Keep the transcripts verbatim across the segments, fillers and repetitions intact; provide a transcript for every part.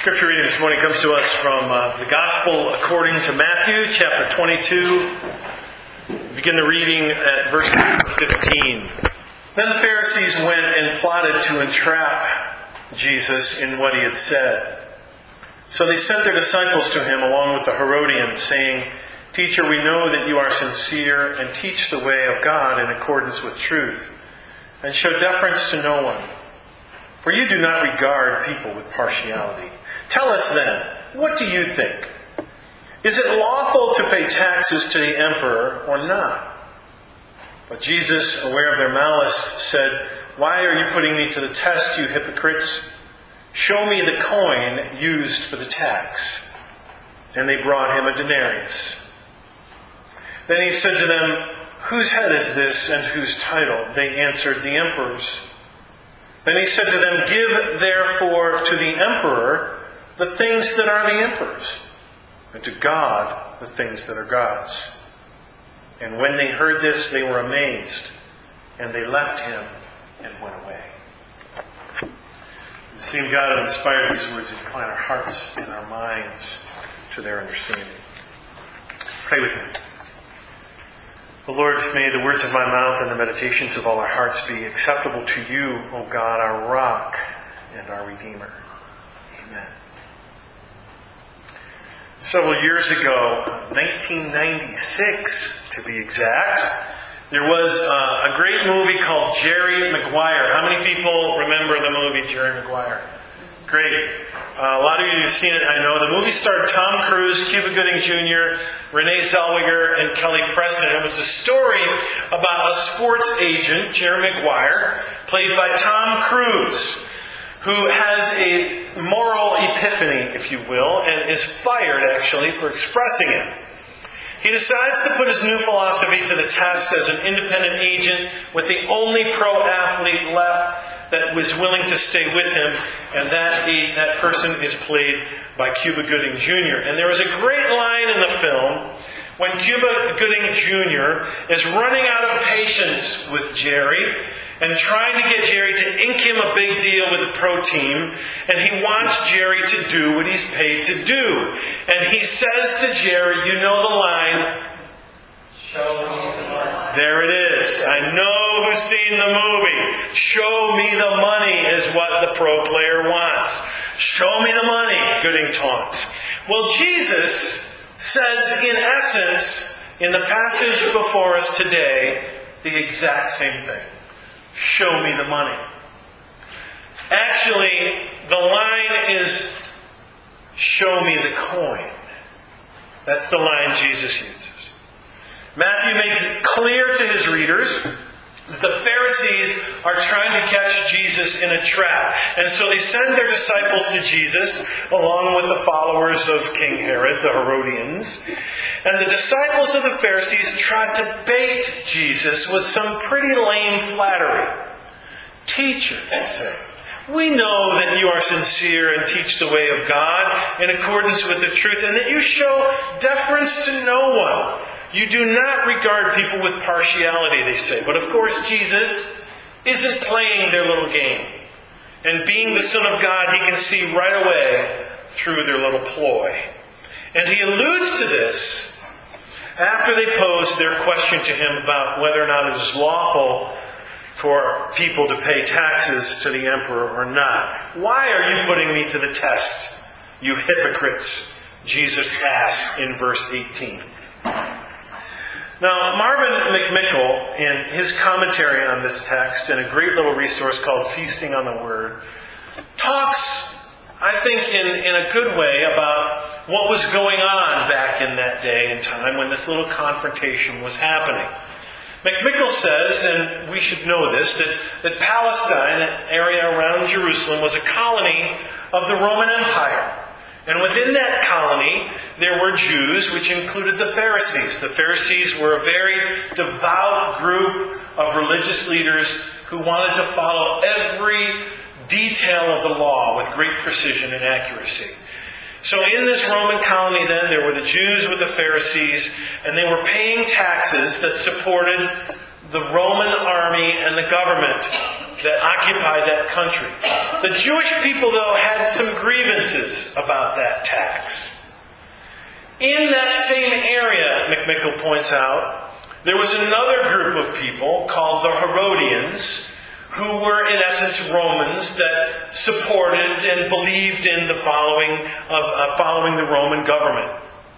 Scripture reading this morning comes to us from uh, the Gospel according to Matthew, chapter twenty-two. We begin the reading at verse fifteen. Then the Pharisees went and plotted to entrap Jesus in what he had said. So they sent their disciples to him along with the Herodians, saying, "Teacher, we know that you are sincere and teach the way of God in accordance with truth, and show deference to no one. For you do not regard people with partiality. Tell us then, what do you think? Is it lawful to pay taxes to the emperor or not?" But Jesus, aware of their malice, said, "Why are you putting me to the test, you hypocrites? Show me the coin used for the tax." And they brought him a denarius. Then he said to them, "Whose head is this and whose title?" They answered, "The emperor's." Then he said to them, "Give therefore to the emperor the things that are the emperor's, and to God the things that are God's." And when they heard this, they were amazed, and they left him and went away. It seems God has inspired these words to incline our hearts and our minds to their understanding. Pray with me. O Lord, may the words of my mouth and the meditations of all our hearts be acceptable to you, O God, our rock and our Redeemer. Amen. Several years ago, nineteen ninety-six to be exact, there was uh, a great movie called Jerry Maguire. How many people remember the movie Jerry Maguire? Great. Uh, a lot of you have seen it, I know. The movie starred Tom Cruise, Cuba Gooding Junior, Renee Zellweger, and Kelly Preston. It was a story about a sports agent, Jerry Maguire, played by Tom Cruise, who has a moral epiphany, if you will, and is fired, actually, for expressing it. He decides to put his new philosophy to the test as an independent agent with the only pro athlete left that was willing to stay with him, and that that person is played by Cuba Gooding Junior And there is a great line in the film when Cuba Gooding Junior is running out of patience with Jerry and trying to get Jerry to ink him a big deal with the pro team, and he wants Jerry to do what he's paid to do. And he says to Jerry, you know the line, "Show me the money." There it is. I know who's seen the movie. Show me the money is what the pro player wants. Show me the money, Gooding taunts. Well, Jesus says, in essence, in the passage before us today, the exact same thing. Show me the money. Actually, the line is, show me the coin. That's the line Jesus uses. Matthew makes it clear to his readers that the Pharisees are trying to catch Jesus in a trap. And so they send their disciples to Jesus, along with the followers of King Herod, the Herodians. And the disciples of the Pharisees tried to bait Jesus with some pretty lame flattery. "Teacher," they say, "we know that you are sincere and teach the way of God in accordance with the truth, and that you show deference to no one. You do not regard people with partiality," they say. But of course, Jesus isn't playing their little game. And being the Son of God, he can see right away through their little ploy. And he alludes to this after they pose their question to him about whether or not it is lawful for people to pay taxes to the emperor or not. "Why are you putting me to the test, you hypocrites?" Jesus asks in verse eighteen. Now, Marvin McMickle, in his commentary on this text, in a great little resource called Feasting on the Word, talks, I think, in, in a good way about what was going on back in that day and time when this little confrontation was happening. McMickle says, and we should know this, that, that Palestine, an area around Jerusalem, was a colony of the Roman Empire. And within that colony, there were Jews, which included the Pharisees. The Pharisees were a very devout group of religious leaders who wanted to follow every detail of the law with great precision and accuracy. So in this Roman colony then, there were the Jews with the Pharisees, and they were paying taxes that supported the Roman army and the government. that occupied that country. The Jewish people, though, had some grievances about that tax. In that same area, McMickle points out, there was another group of people called the Herodians, who were in essence Romans that supported and believed in the following of uh, following the Roman government.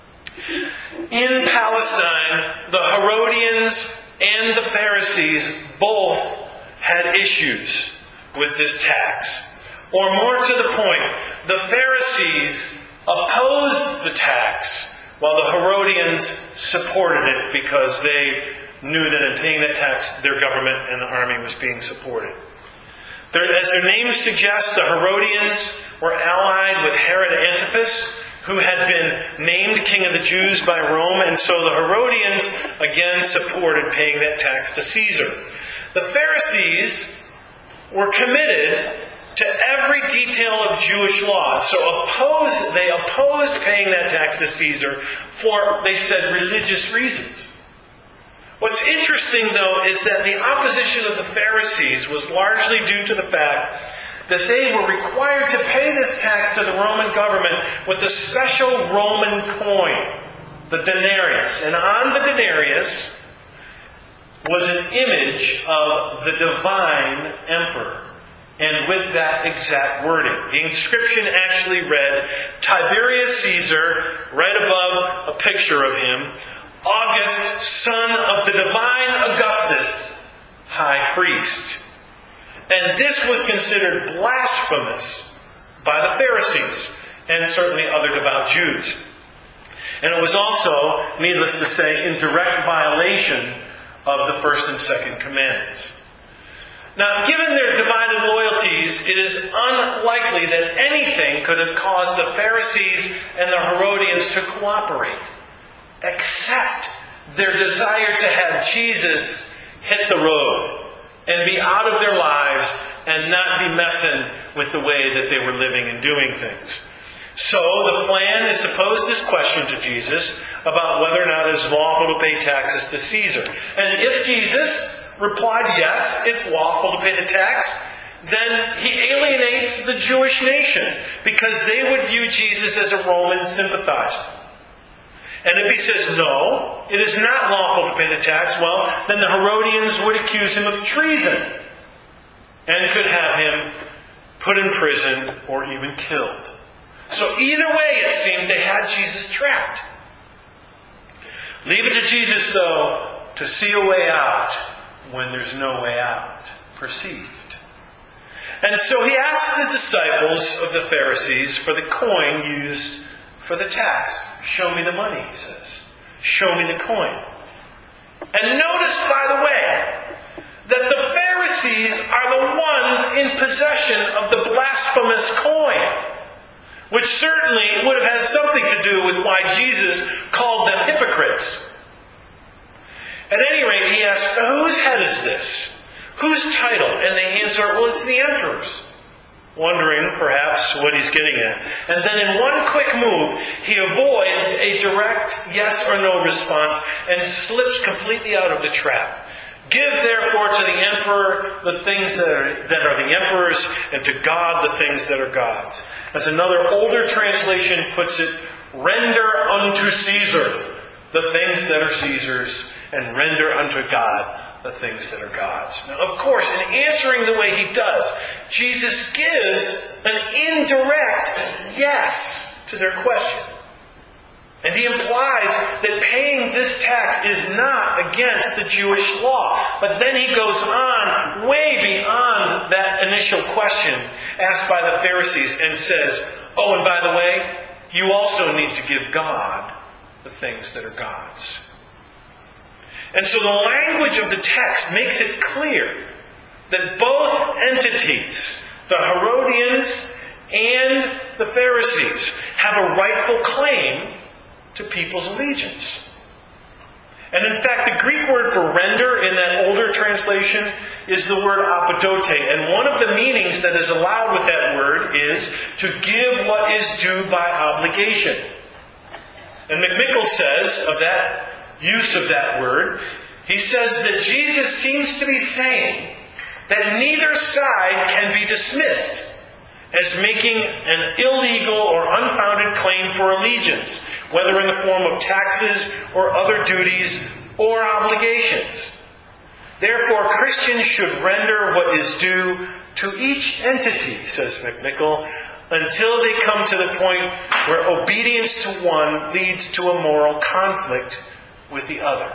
In Palestine, the Herodians and the Pharisees both had issues with this tax. Or more to the point, the Pharisees opposed the tax, while the Herodians supported it because they knew that in paying that tax, their government and the army was being supported. There, as their names suggest, the Herodians were allied with Herod Antipas, who had been named king of the Jews by Rome, and so the Herodians again supported paying that tax to Caesar. The Pharisees were committed to every detail of Jewish law. So opposed, they opposed paying that tax to Caesar for, they said, religious reasons. What's interesting, though, is that the opposition of the Pharisees was largely due to the fact that they were required to pay this tax to the Roman government with a special Roman coin, the denarius. And on the denarius was an image of the divine emperor. And with that exact wording. The inscription actually read, Tiberius Caesar, right above a picture of him, August, son of the divine Augustus, high priest. And this was considered blasphemous by the Pharisees and certainly other devout Jews. And it was also, needless to say, in direct violation of the first and second commandments. Now, given their divided loyalties, it is unlikely that anything could have caused the Pharisees and the Herodians to cooperate, except their desire to have Jesus hit the road and be out of their lives and not be messing with the way that they were living and doing things. So the plan is to pose this question to Jesus about whether or not it is lawful to pay taxes to Caesar. And if Jesus replied, yes, it's lawful to pay the tax, then he alienates the Jewish nation because they would view Jesus as a Roman sympathizer. And if he says, no, it is not lawful to pay the tax, well, then the Herodians would accuse him of treason and could have him put in prison or even killed. So either way, it seemed they had Jesus trapped. Leave it to Jesus, though, to see a way out when there's no way out perceived. And so he asked the disciples of the Pharisees for the coin used for the tax. Show me the money, he says. Show me the coin. And notice, by the way, that the Pharisees are the ones in possession of the blasphemous coin, which certainly would have had something to do with why Jesus called them hypocrites. At any rate, he asked, whose head is this? Whose title? And they answer, well, it's the emperor's. Wondering, perhaps, what he's getting at. And then in one quick move, he avoids a direct yes or no response and slips completely out of the trap. Give, therefore, to the emperor the things that are, that are the emperor's, and to God the things that are God's. As another older translation puts it, render unto Caesar the things that are Caesar's, and render unto God the things that are God's. Now, of course, in answering the way he does, Jesus gives an indirect yes to their question. And he implies that paying this tax is not against the Jewish law. But then he goes on way beyond that initial question asked by the Pharisees and says, oh, and by the way, you also need to give God the things that are God's. And so the language of the text makes it clear that both entities, the Herodians and the Pharisees, have a rightful claim to people's allegiance. And in fact, the Greek word for render in that older translation is the word apodote. And one of the meanings that is allowed with that word is to give what is due by obligation. And McMickle says of that use of that word, he says that Jesus seems to be saying that neither side can be dismissed as making an illegal or unfounded claim for allegiance, whether in the form of taxes or other duties or obligations. Therefore, Christians should render what is due to each entity, says McNichol, until they come to the point where obedience to one leads to a moral conflict with the other.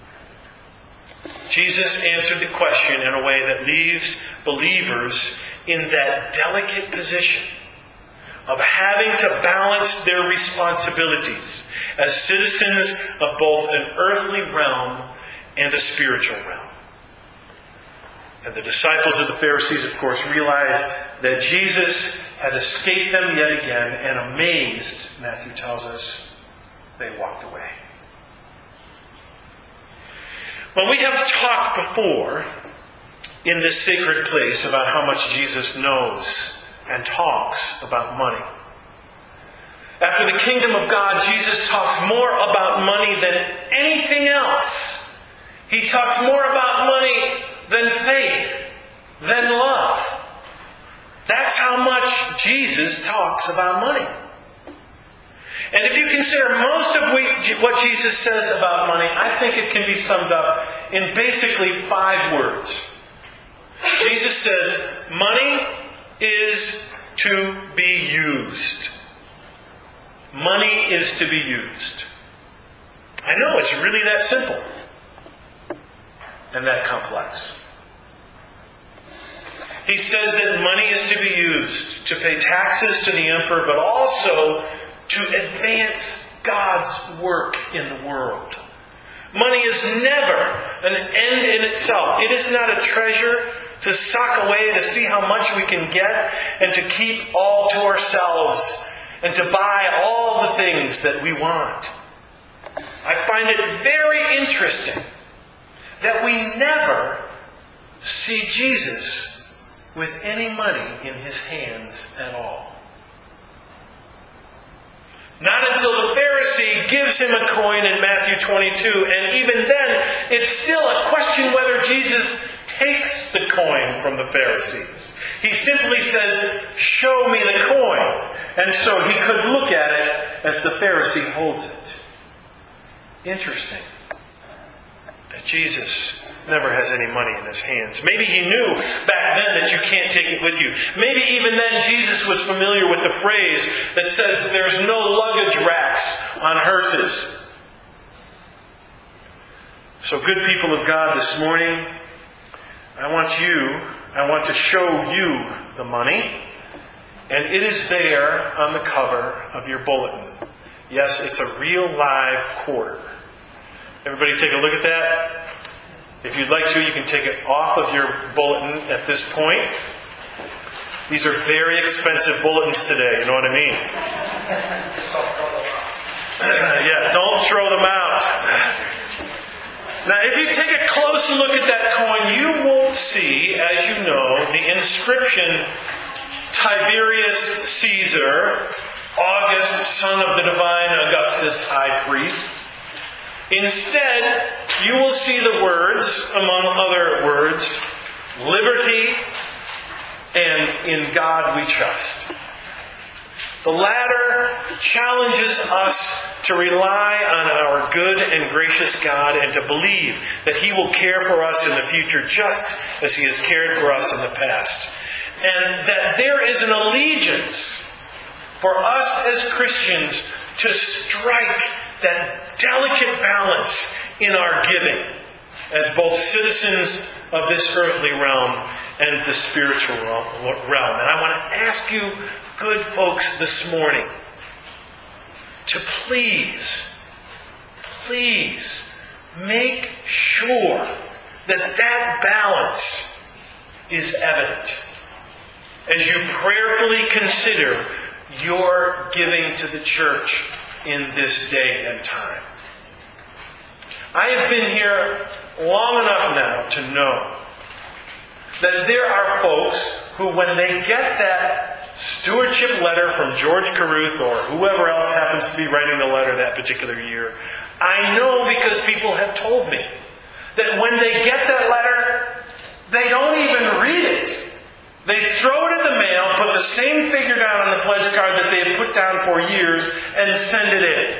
Jesus answered the question in a way that leaves believers in that delicate position of having to balance their responsibilities as citizens of both an earthly realm and a spiritual realm. And the disciples of the Pharisees, of course, realized that Jesus had escaped them yet again, and amazed, Matthew tells us, they walked away. Well, we have talked before in this sacred place about how much Jesus knows and talks about money. After the kingdom of God, Jesus talks more about money than anything else. He talks more about money than faith, than love. That's how much Jesus talks about money. And if you consider most of what Jesus says about money, I think it can be summed up in basically five words. Jesus says, money is to be used. Money is to be used. I know, it's really that simple and that complex. He says that money is to be used to pay taxes to the emperor, but also to advance God's work in the world. Money is never an end in itself. It is not a treasure to sock away to see how much we can get and to keep all to ourselves and to buy all the things that we want. I find it very interesting that we never see Jesus with any money in his hands at all. Not until the Pharisee gives him a coin in Matthew twenty-two, and even then, it's still a question whether Jesus takes the coin from the Pharisees. He simply says, "Show me the coin." And so he could look at it as the Pharisee holds it. Interesting that Jesus never has any money in his hands. Maybe he knew back then that you can't take it with you. Maybe even then Jesus was familiar with the phrase that says there's no luggage racks on hearses. So good people of God, this morning, I want you, I want to show you the money. And it is there on the cover of your bulletin. Yes, it's a real live quarter. Everybody take a look at that. If you'd like to, you can take it off of your bulletin at this point. These are very expensive bulletins today, you know what I mean? Yeah, don't throw them out. Now, if you take a close look at that coin, you won't see, as you know, the inscription Tiberius Caesar, August, son of the divine Augustus, high priest. Instead, you will see the words, among other words, liberty and in God we trust. The latter challenges us to rely on our good and gracious God and to believe that He will care for us in the future just as He has cared for us in the past. And that there is an allegiance for us as Christians to strike that delicate balance in our giving as both citizens of this earthly realm and the spiritual realm. And I want to ask you, good folks, this morning to please, please make sure that that balance is evident as you prayerfully consider your giving to the church in this day and time. I have been here long enough now to know that there are folks who, when they get that stewardship letter from George Caruth or whoever else happens to be writing the letter that particular year, I know because people have told me that when they get that letter, They don't even read it. They throw it in the mail, put the same figure down on the pledge card that they have put down for years, and send it in.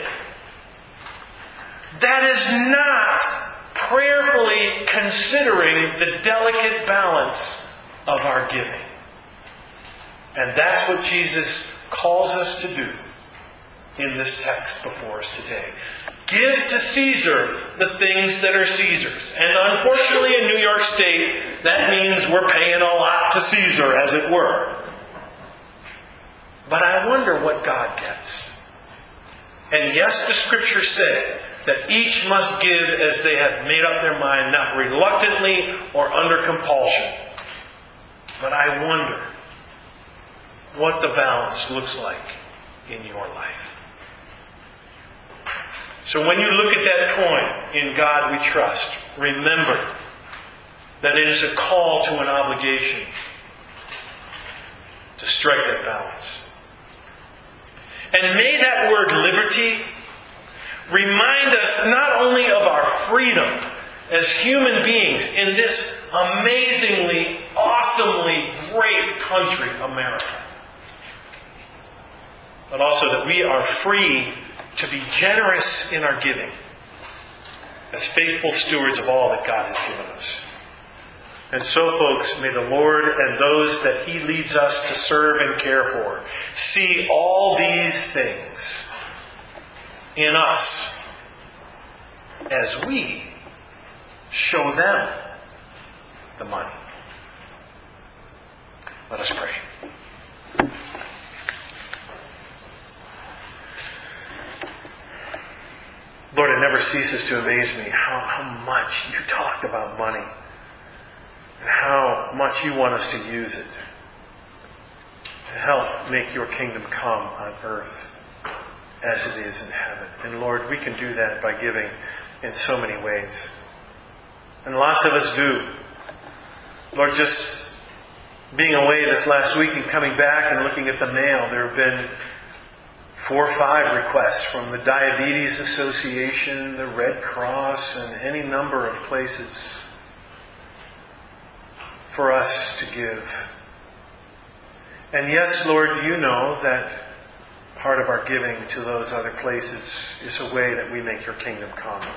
That is not prayerfully considering the delicate balance of our giving. And that's what Jesus calls us to do in this text before us today. Give to Caesar the things that are Caesar's. And unfortunately in New York State, that means we're paying a lot to Caesar, as it were. But I wonder what God gets. And yes, the Scriptures say that each must give as they have made up their mind, not reluctantly or under compulsion. But I wonder what the balance looks like in your life. So when you look at that coin, in God we trust, remember that it is a call to an obligation to strike that balance. And may that word liberty remind us not only of our freedom as human beings in this amazingly, awesomely great country, America, but also that we are free to be generous in our giving as faithful stewards of all that God has given us. And so, folks, may the Lord and those that He leads us to serve and care for see all these things in us as we show them the money. Let us pray. Lord, it never ceases to amaze me how, how much you talked about money and how much you want us to use it to help make your kingdom come on earth as it is in heaven. And Lord, we can do that by giving in so many ways. And lots of us do. Lord, just being away this last week and coming back and looking at the mail, there have been four or five requests from the Diabetes Association, the Red Cross, and any number of places for us to give. And yes, Lord, you know that part of our giving to those other places is a way that we make your kingdom come.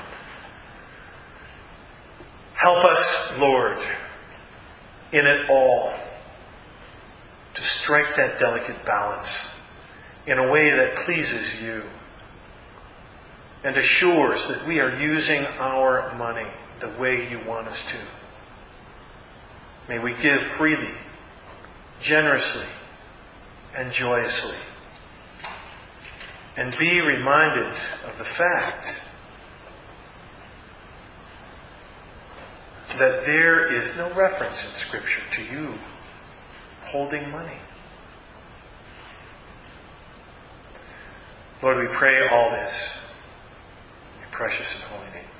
Help us, Lord, in it all, to strike that delicate balance in a way that pleases you and assures that we are using our money the way you want us to. May we give freely, generously, and joyously. And be reminded of the fact that there is no reference in Scripture to you holding money. Lord, we pray all this in your precious and holy name.